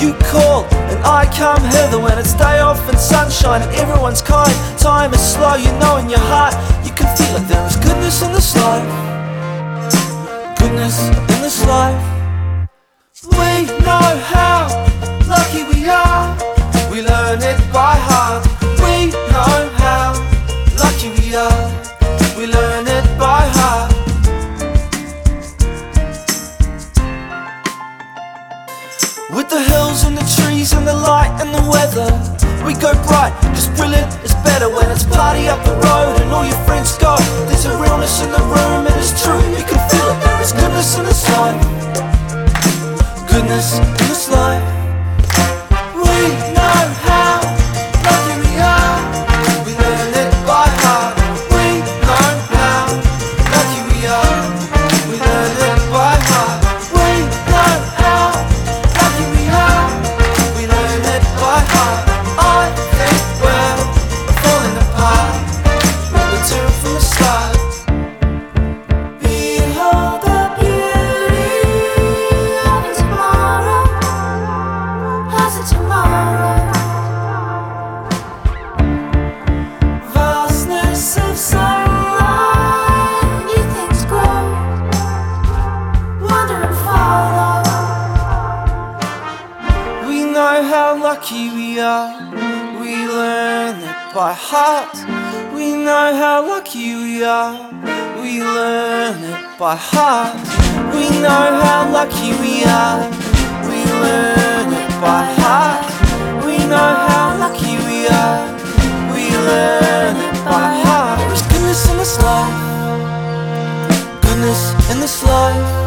You call and I come hither when it's day off and sunshine and everyone's kind. Time is slow, you know in your heart, you can feel it. There is goodness in this life, goodness in this life. We know how lucky we are, we learn it by heart. We know how lucky we are, we learn it by heart. With the hills and the trees and the light and the weather, we go bright, cause brilliant is better. When it's party up the road and all your friends go, there's a realness in the room and it's true, you can feel it. There is goodness in this life, goodness in this life. We know how lucky we are, we learn it by heart. We know how lucky we are, we learn it by heart. We know how lucky we are, we learn it by heart. I think we're falling apart, we were two from the start. Behold the beauty of tomorrow, as a tomorrow. Vastness of sunlight, new things grow, wonder and follow. We know how lucky we are, we learn it by heart. We know how lucky we are, we learn it by heart. We know how lucky we are, we learn it by heart. We know how lucky we are, we learn it by heart. There is goodness in this life, goodness in this life.